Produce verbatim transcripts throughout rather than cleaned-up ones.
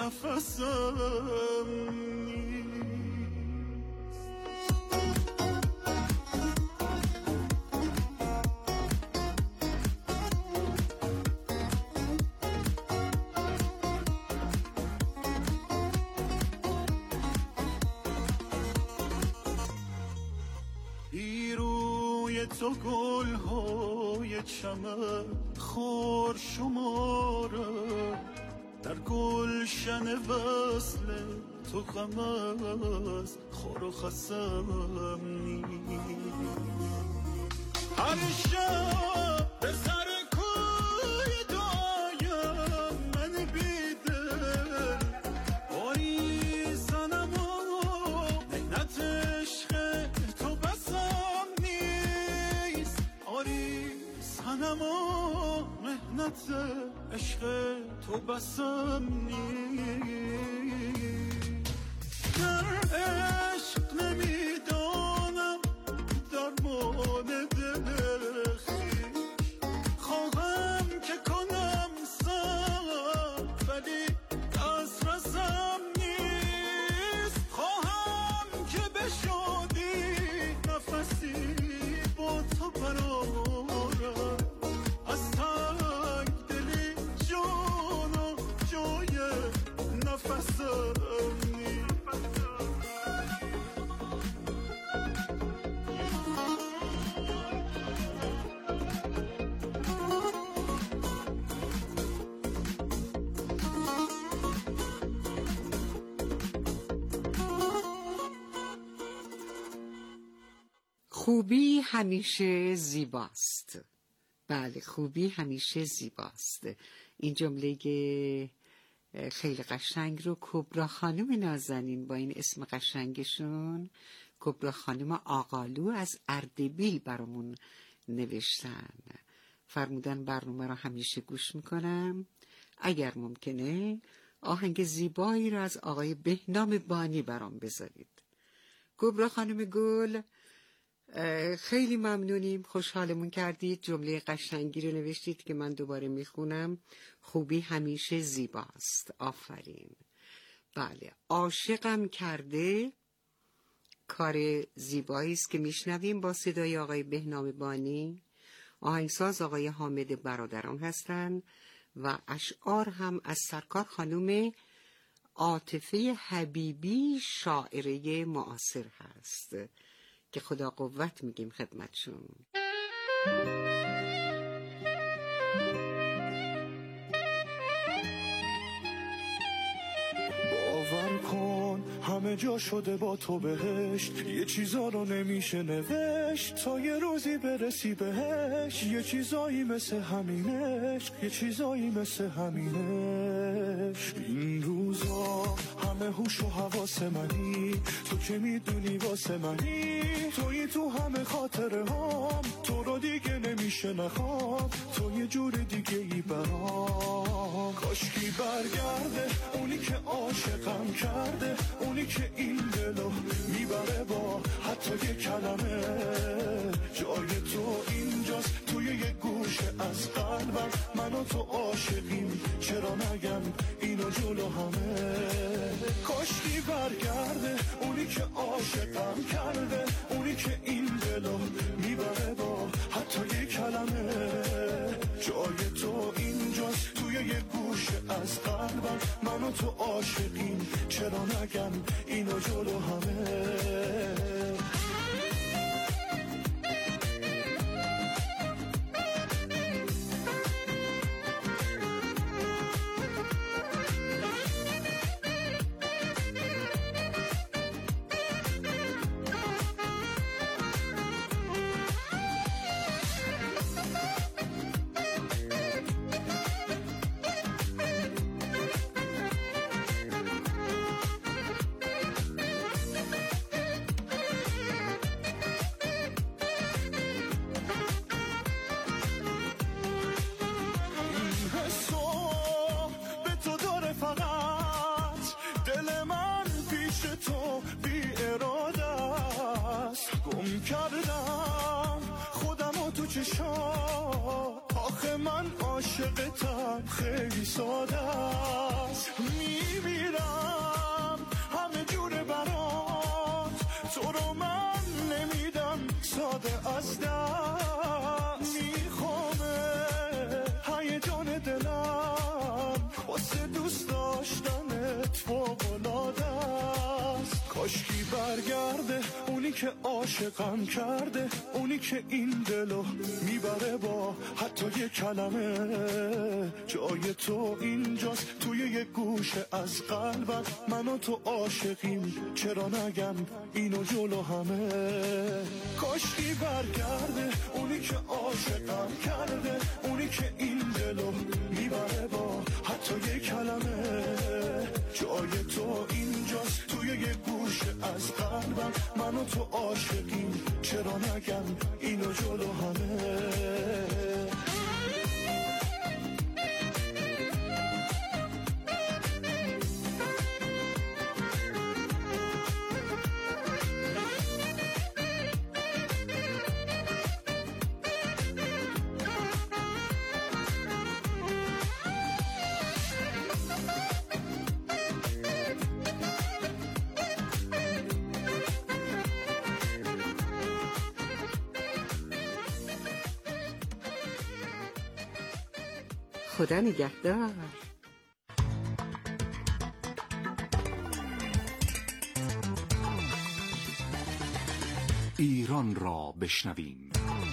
نفسم نیست. روی تو گل های چمن خار شماره، در گلشن وصل تو غم از خار و خسم نیست. هر شب به سر کوی دایم من بیدل باری زنم و مهنت عشق تو بسم نیست. آری زنم و مهنت عشق تو بسم نیست. در عشق نمیدانم درمان دل خویش، خواهم که کنم سر ولی دسترسم نیست. خواهم که بشادی نفسی با تو برارم، از تنگ دلی جان و جای نفسم نیست. خوبی همیشه زیباست. بله، خوبی همیشه زیباست. این جمله خیلی قشنگ رو کبرا خانم نازنین با این اسم قشنگشون، کبرا خانم آقالو از اردبیل برامون نوشتن. فرمودن برنامه رو همیشه گوش میکنم، اگر ممکنه آهنگ زیبایی رو از آقای بهنام بانی برام بذارید. کبرا خانم گل، خیلی ممنونیم، خوشحالمون کردید. جمله قشنگی رو نوشتید که من دوباره میخونم. خوبی همیشه زیباست. آفرین. بله، عاشقم کرده کار زیبایی است که میشنویم با صدای آقای بهنام بانی. آهنگساز آقای حامد برادران هستند و اشعار هم از سرکار خانم عاطفه حبیبی، شاعره معاصر هست که خدا قوت میگیم خدمتشون. باور کن همه جا شده با تو بهشت، یه چیزا رو نمیشه نوشت تا یه روزی برسی بهش. یه چیزایی مثل همینش، یه چیزایی مثل همینش. این روزا همه هوش و حواس منی، تو که میدونی واسه منی، توی تو همه خاطره هام، تو رو دیگه نمیشه نخوام، تو یه جور دیگه ای برام. کاشکی برگرده اونی که عاشقم کرده، اونی که این دلو میبره با حتی یه کلمه. جای تو اینجاست توی یه گوشه از قلبم، من و تو عاشقیم، چرا نگم اینو جلو همه. کاشکی برگرده اونی که عاشقم کرده، اونی که این دلو میبره با حتی یه کلمه. جای تو اینجاست توی یه گوشه از قلبم، من و تو عاشقیم، چرا نگم اینو جلو همه. کردم خودم و تو چشام، آخه من عاشقتم خیلی ساده است. میمیرم همه جوره برات، تو رو من نمیدم ساده از دست میخوامه هیجان دلم واسه دوست داشتنت فوق‌العاده است. کاشکی برگرده اونی که عاشقم کرده، اونی که این دلو میبره با حتی یه کلمه. جای تو اینجاست توی یه گوشه از قلبم، من و تو عاشقیم چرا نگم اینو جلو همه. کاشکی برگرده اونی که عاشقم کرده، اونی که این دلو میبره با حتی یه کلمه. جای تو اینجاست توی یه گوشه از قلبم، من و تو عاشقیم چرا نگم اینو جلو همه. خدا نگهدار. ایران را بشنویم.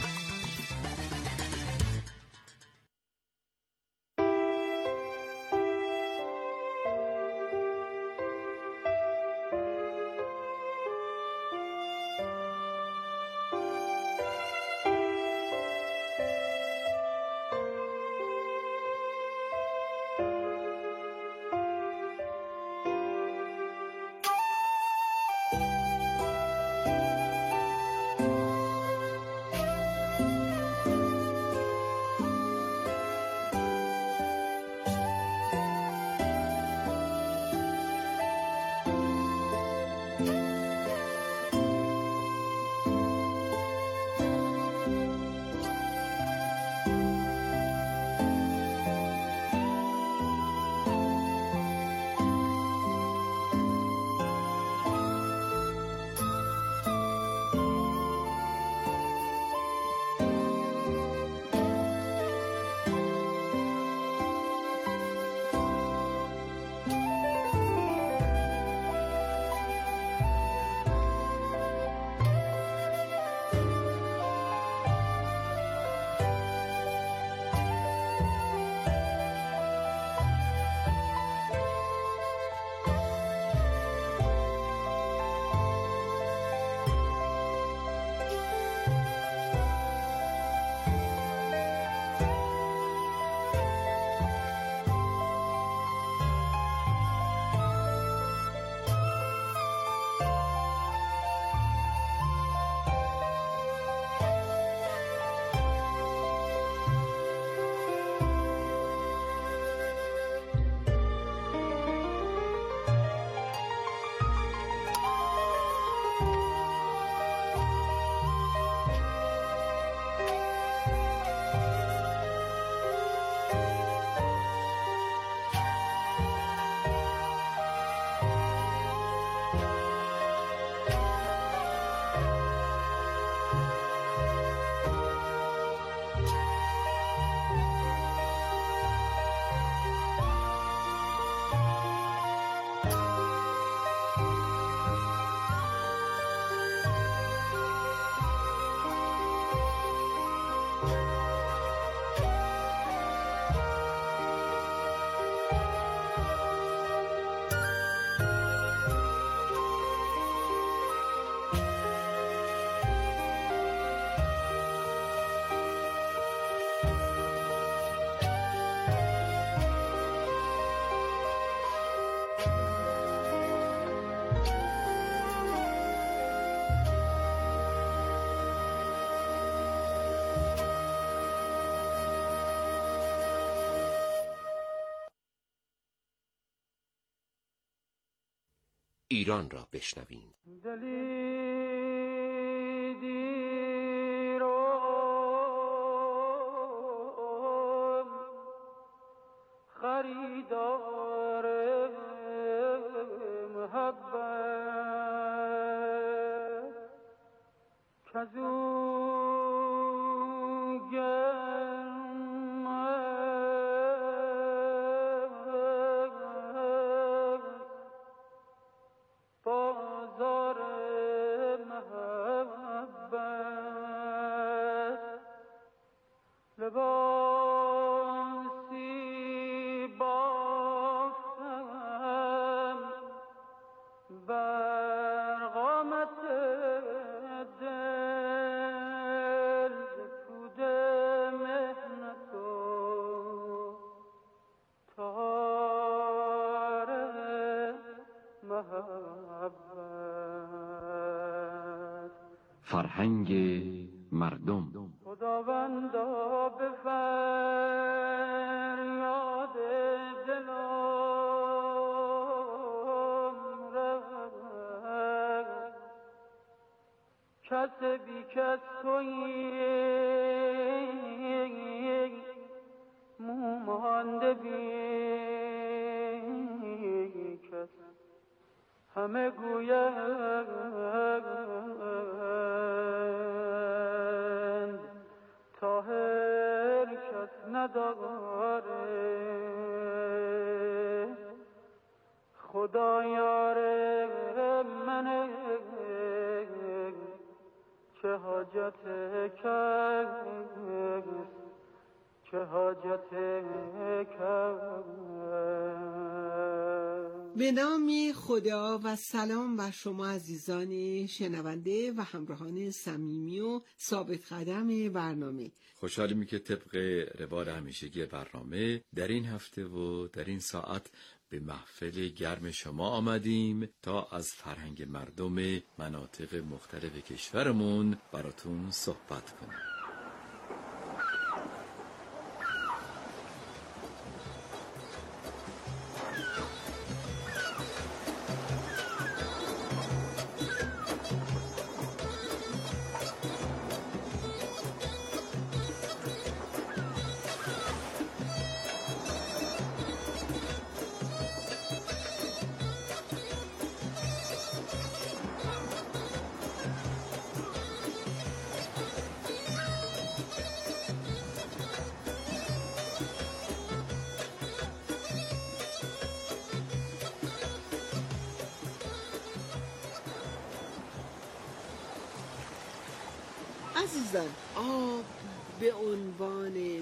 ایران را بشنویم. خریدار محبت کزو گرم بازار محبت لباسی بافتم بر قامت دل پود مهنت و تار محبت. فرهنگ مردم. خداوندا به فریاد دلم رس کس بی کس تویی مو مانده بی کس همه گویند طاهر کس نداره خدا یار منه چه حاجت کس چه حاجت کس. به نام خدا و سلام بر شما عزیزان شنونده و همراهان صمیمی و ثابت قدم برنامه. خوشحالیم که طبق روال همیشگی برنامه در این هفته و در این ساعت به محفل گرم شما آمدیم تا از فرهنگ مردم مناطق مختلف کشورمون براتون صحبت کنیم. عزیزان، آب به عنوان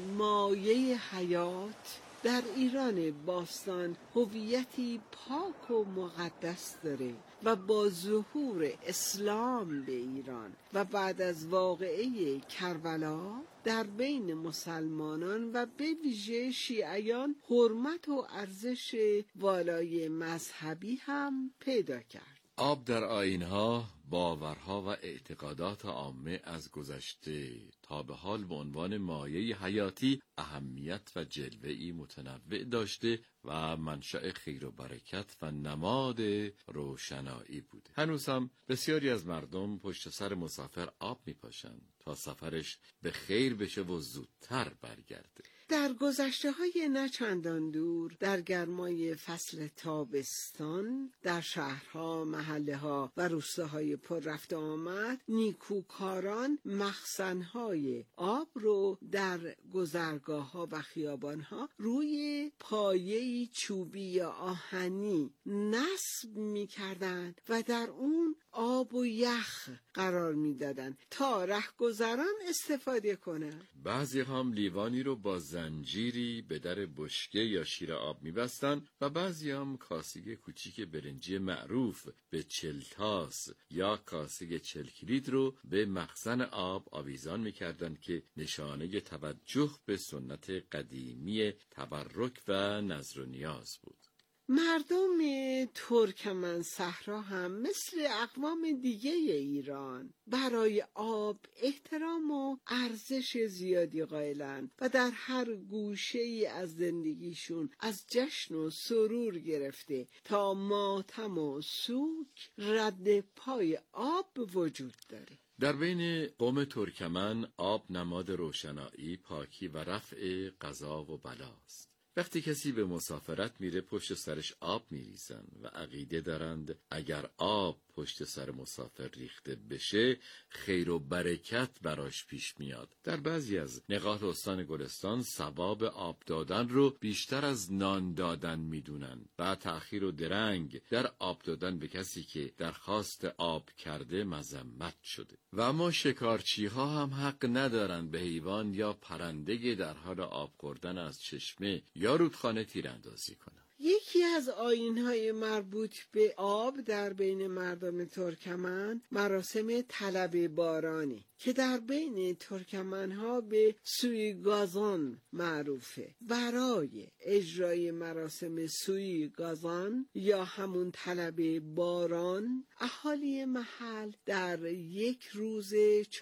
مایه حیات در ایران باستان هویتی پاک و مقدس داره و با ظهور اسلام به ایران و بعد از واقعه کربلا در بین مسلمانان و به ویژه شیعیان حرمت و ارزش والای مذهبی هم پیدا کرد. آب در آیین‌ها، باورها و اعتقادات عامه از گذشته تا به حال به عنوان مایه حیاتی اهمیت و جلوه‌ای متنوع داشته و منشأ خیر و برکت و نماد روشنایی بوده. هنوز هم بسیاری از مردم پشت سر مسافر آب می‌پاشند تا سفرش به خیر بشه و زودتر برگرده. در گذشته های نچندان دور در گرمای فصل تابستان در شهرها، محله ها و روستاهای پر رفت آمد نیکوکاران مخزنهای آب رو در گذرگاه ها و خیابان ها روی پایه‌ای چوبی یا آهنی نصب می کردند و در اون آب و یخ قرار می دادن تا رهگذران استفاده کنند. بعضی هم لیوانی رو با زنجیری به در بشکه یا شیر آب می بستن و بعضی هم کاسه کوچیک برنجی معروف به چلتاس یا کاسه چل کلید رو به مخزن آب آویزان می کردن که نشانه توجه به سنت قدیمی تبرک و نذر و نیاز بود. مردم ترکمن صحرا هم مثل اقوام دیگه ایران برای آب احترام و ارزش زیادی قائلند و در هر گوشه ای از زندگیشون از جشن و سرور گرفته تا ماتم و سوک رد پای آب وجود داره. در بین قوم ترکمن آب نماد روشنایی، پاکی و رفع قضا و بلاست. وقتی کسی به مسافرت میره پشت سرش آب میریزن و عقیده دارند اگر آب پشت سر مسافر ریخته بشه خیر و برکت براش پیش میاد. در بعضی از نقاط استان گلستان ثواب آب دادن رو بیشتر از نان دادن میدونن و تأخیر و درنگ در آب دادن به کسی که درخواست آب کرده مذمت شده. و اما شکارچی ها هم حق ندارن به حیوان یا پرنده در حال آب خوردن از چشمه یا رودخانه تیراندازی کنن. یکی از آیین‌های مربوط به آب در بین مردم ترکمن مراسم طلب بارانی که در بین ترکمن‌ها به سویگازان معروفه. برای اجرای مراسم سویگازان یا همون طلب باران اهالی محل در یک روز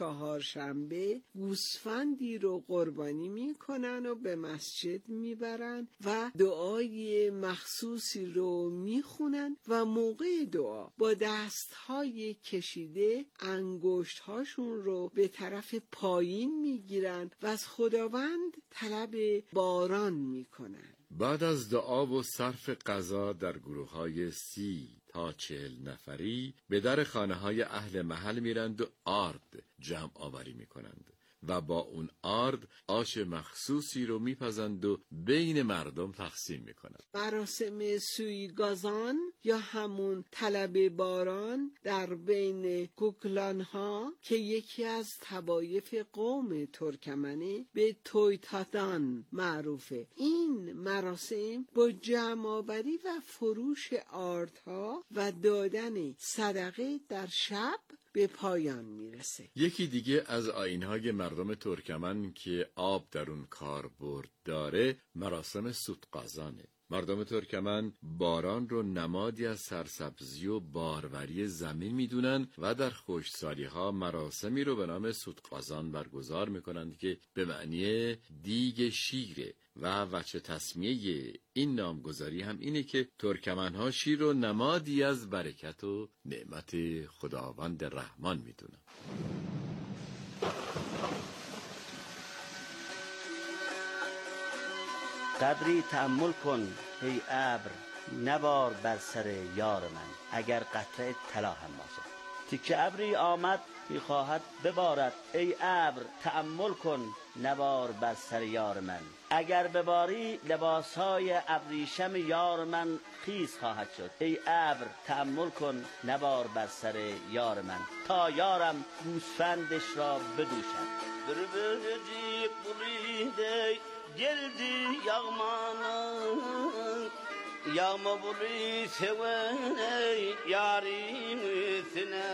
چهارشنبه گوسفندی رو قربانی میکنن و به مسجد میبرن و دعای مخصوصی رو میخونن و موقع دعا با دستهای کشیده انگشتهاشون رو به طرف پایین میگیرن و از خداوند طلب باران میکنن. بعد از دعا و صرف غذا در گروه‌های سی تا چهل نفری به در خانه‌های اهل محل میرند و آرد جمع آوری میکنند و با اون آرد آش مخصوصی رو میپزند و بین مردم تقسیم میکنند. مراسم سویگازان یا همون طلب باران در بین کوکلان ها که یکی از طوایف قوم ترکمنه به تویتادان معروفه. این مراسم با جمع آوری و فروش آردها و دادن صدقه در شب به پایان میرسه. یکی دیگه از آیین‌های مردم ترکمن که آب در اون کاربرد داره مراسم سوتقازانه. مردم ترکمن باران رو نمادی از سرسبزی و باروری زمین میدونن و در خشکسالی‌ها مراسمی رو به نام سوتقازان برگزار میکنند که به معنی دیگ شیره و وجه تسمیه این نامگذاری هم اینه که ترکمن‌ها شیر رو نمادی از برکت و نعمت خداوند رحمان میدونن. قدری تأمل کن ای ابر نبار بر سر یار من اگر قطره طلا هم باشد. تیکه ابری آمد میخواهد ببارد ای ابر تأمل کن نبار بر سر یار من اگر بباری لباسهای ابریشم یار من خیس خواهد شد. ای ابر تأمل کن نبار بر سر یار من تا یارم گوسفندش را بدوشد. بربردی بریده geldi yağmanın yağma bulu sevene yarimizine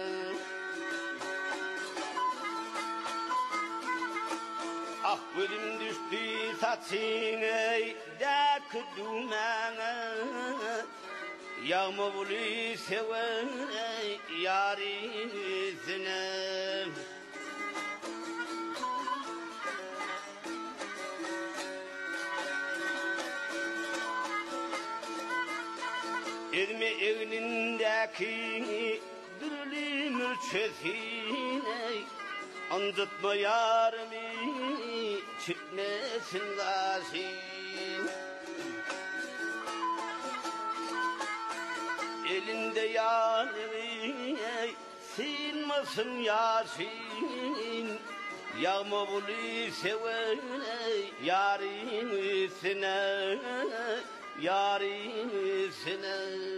ah gülüm düştü saçine dek dumene yağma bulu sevene yarimizine Elmi evlindeki dürlü mürçesine anlatma yarımı çıkmasın lazım. Elinde yanımı sinmasın yasin yağma bulu sevene yarimizine yarimizine.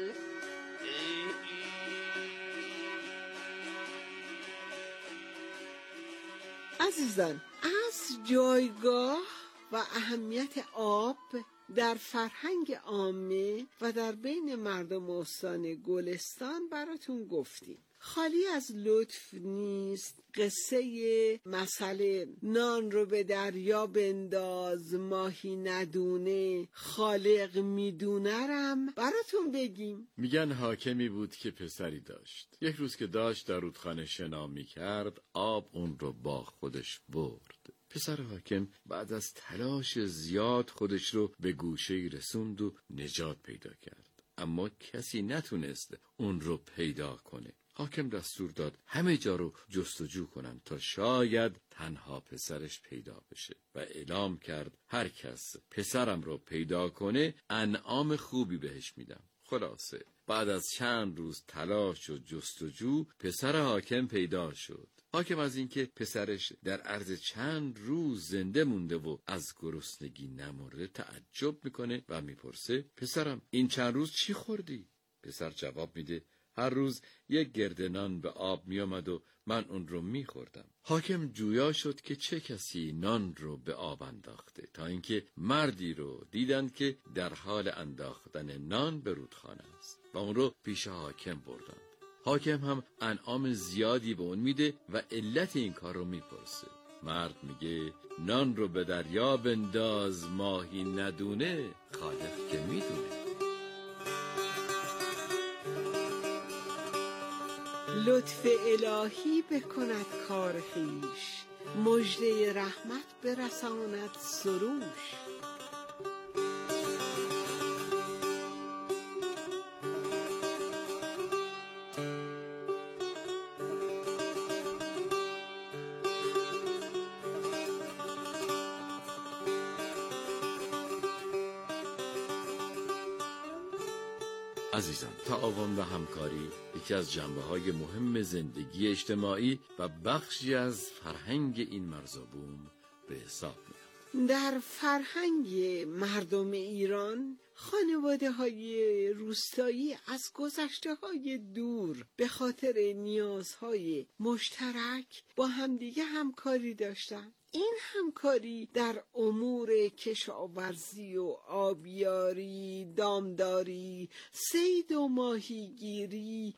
عزیزان، از جایگاه و اهمیت آب در فرهنگ عامه و در بین مردم استان گلستان براتون گفتیم. خالی از لطف نیست قصه مسئله نان رو به دریا بنداز ماهی ندونه خالق میدونه رم براتون بگیم. میگن حاکمی بود که پسری داشت. یک روز که داشت در رودخانه شنا میکرد آب اون رو با خودش برد. پسر حاکم بعد از تلاش زیاد خودش رو به گوشه‌ای رسوند و نجات پیدا کرد، اما کسی نتونست اون رو پیدا کنه. حاکم دستور داد همه جا رو جستجو کنن تا شاید تنها پسرش پیدا بشه و اعلام کرد هر کس پسرم رو پیدا کنه انعام خوبی بهش میدم. خلاصه بعد از چند روز تلاش و جستجو پسر حاکم پیدا شد. حاکم از اینکه پسرش در عرض چند روز زنده مونده و از گرسنگی نمرده تعجب میکنه و میپرسه پسرم این چند روز چی خوردی؟ پسر جواب میده هر روز یک گرده نان به آب میامد و من اون رو میخوردم. حاکم جویا شد که چه کسی نان رو به آب انداخته تا اینکه مردی رو دیدند که در حال انداختن نان به رودخانه است و اون رو پیش حاکم بردند. حاکم هم انعام زیادی به اون میده و علت این کار رو میپرسه. مرد میگه نان رو به دریا بنداز ماهی ندونه خالق که میدونه. لطف الهی بکند کار خویش، مژده رحمت برساند سروش. عزیزان، تعاون و همکاری یکی از جنبه‌های مهم زندگی اجتماعی و بخشی از فرهنگ این مرزبون به حساب میاد. در فرهنگ مردم ایران خانواده های روستایی از گذشته های دور به خاطر نیازهای مشترک با همدیگه همکاری داشتن. این همکاری در امور کشاورزی و آبیاری، دامداری، صید و ماهیگیری،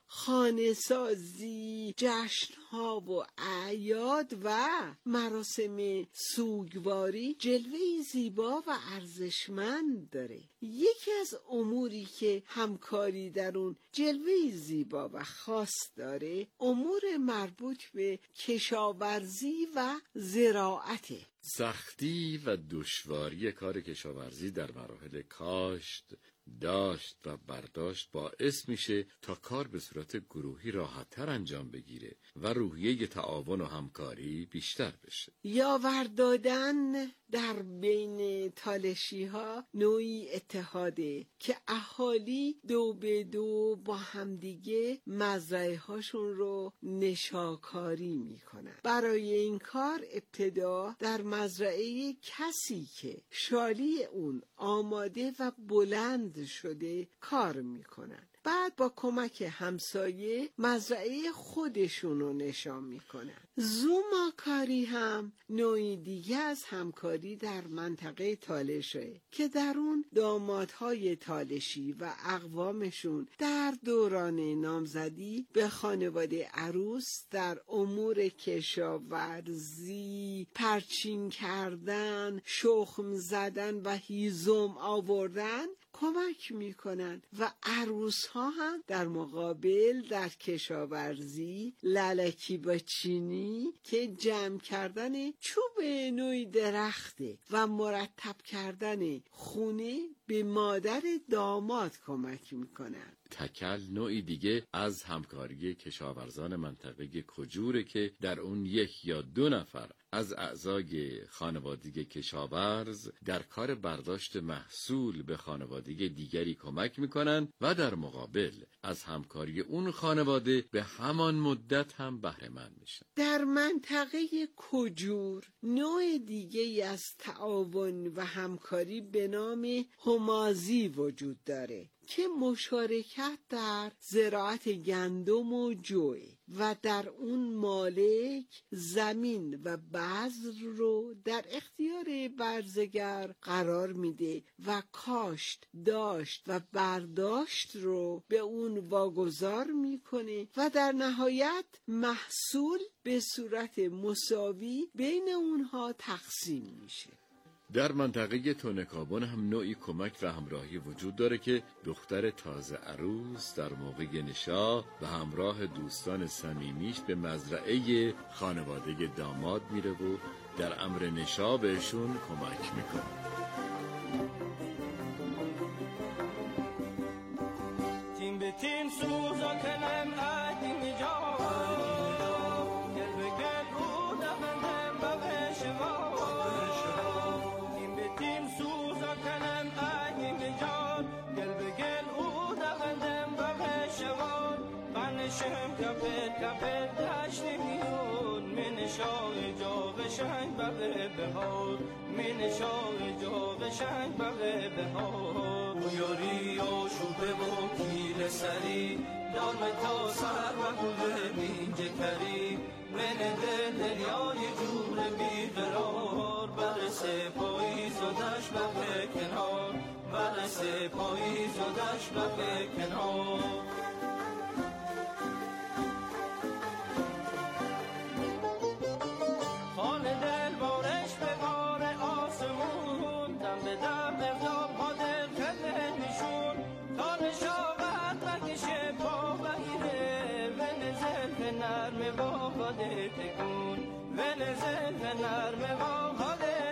خانه‌سازی، جشنها و اعیاد و مراسم سوگواری جلوه‌ای زیبا و ارزشمند داره. یکی از اموری که همکاری در اون جلوه‌ای زیبا و خاص داره امور مربوط به کشاورزی و زراعت. سختی و دشواری کار کشاورزی در مراحل کاشت، داشت و برداشت باعث میشه تا کار به صورت گروهی راحت‌تر انجام بگیره و روحیه تعاون و همکاری بیشتر بشه. یاور دادن در بین تالشی ها نوعی اتحاده که اهالی دو به دو با همدیگه مزرعه هاشون رو نشاکاری میکنن. برای این کار ابتدا در مزرعه کسی که شالی اون آماده و بلند شده کار میکنن. بعد با کمک همسایه مزرعه خودشون رو نشان میکنن. زوماکاری هم نوعی دیگه از همکاری در منطقه تالشه که در اون دامادهای تالشی و اقوامشون در دوران نامزدی به خانواده عروس در امور کشاورزی، پرچین کردن، شخم زدن و هیزم آوردن کمک میکنن و عروس ها هم در مقابل در کشاورزی لالکی با چینی که جمع کردن چوب نوعی درخته و مرتب کردن خونه به مادر داماد کمک میکنن. تکل نوعی دیگه از همکاری کشاورزان منطقه کجوره که در اون یک یا دو نفر از اعضای خانوادگی کشاورز در کار برداشت محصول به خانوادگی دیگری کمک میکنن و در مقابل از همکاری اون خانواده به همان مدت هم بهره مند میشن. در منطقه کجور نوع دیگه از تعاون و همکاری به نام همازی وجود داره که مشارکت در زراعت گندم و جوی و در اون مالک زمین و بذر رو در اختیار برزگر قرار میده و کاشت، داشت و برداشت رو به اون واگذار میکنه و در نهایت محصول به صورت مساوی بین اونها تقسیم میشه. در منطقه تونکابون هم نوعی کمک و همراهی وجود داره که دختر تازه عروس در موقع نشا به همراه دوستان صمیمیش به مزرعه خانواده داماد میره و در امر نشا بهشون کمک میکنه. تیم به تیم سوزا کنم ادی میجا کپل کپل دشت میون من شاه جاغ شنگ بغه بهار من شاه جاغ شنگ بغه بهار و یاری آشوبه و کیل سری دارم تا سر و گوه بینجه کری من دل دریای جور بیقرار برسه پاییز و دشت بغه کنار برسه پاییز و دشت بغه کنار خان دل بارش به بار آسمون دم به دم اقدام ها دل کده نشون تان شاقت بکشه پا بگیره ون زلف نرم با خاله تکون ون زلف نرم با خاله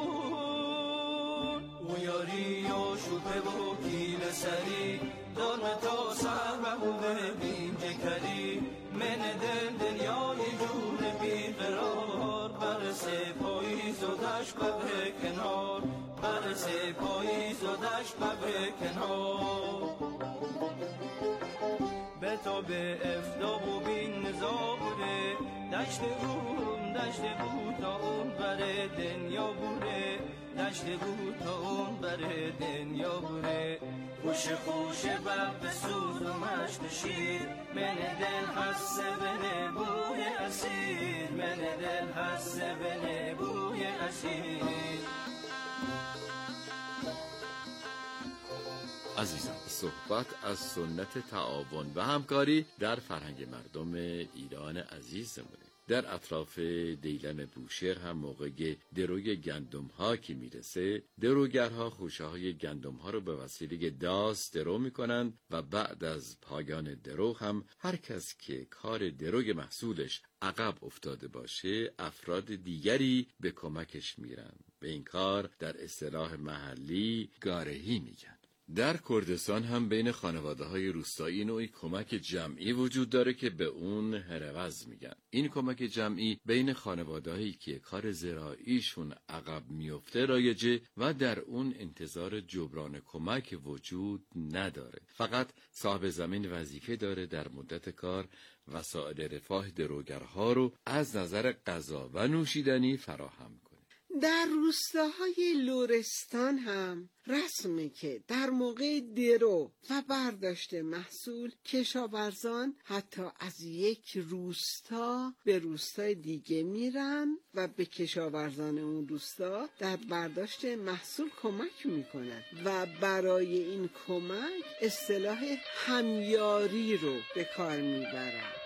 تکون او یاری و شوپه و کیل سری دارم تا سر و خوبه بینجه کری من دل دنیای جور بیقرار برسه پاییز و دشت بغه کنار برسه پاییز و دشت بغه کنار به تو به افتاب و بین زابوره دشت اون دشت بود تا اون بره دنیا بوره دشت بود تا اون بره دنیا بوره خوش خوش بب سوز و مشت شیر من دل حسه بنه بوی اسیر من دل حسه بنه بوی اسیر. عزیزان، صحبت از سنت تعاون و همکاری در فرهنگ مردم ایران عزیزمونه. در اطراف دیلم بوشهر هم موقع دروی گندم ها که میرسه، دروگرها خوشه های گندم ها رو به وسیله داس درو میکنن و بعد از پایان درو هم هر کس که کار دروی محصولش عقب افتاده باشه افراد دیگری به کمکش میرن. به این کار در اصطلاح محلی گارهی میگن. در کردستان هم بین خانواده‌های روستایی نوعی کمک جمعی وجود داره که به اون هروز میگن. این کمک جمعی بین خانواده‌هایی که کار زراعیشون عقب میفته رایجه و در اون انتظار جبران کمک وجود نداره. فقط صاحب زمین وظیفه داره در مدت کار وسایل رفاه دروگرها رو از نظر غذا و نوشیدنی فراهم کنه. در روستاهای لرستان هم رسمه که در موقع درو و برداشت محصول کشاورزان حتی از یک روستا به روستای دیگه میرن و به کشاورزان اون روستا در برداشت محصول کمک میکنن و برای این کمک اصطلاح همیاری رو به کار میبرن.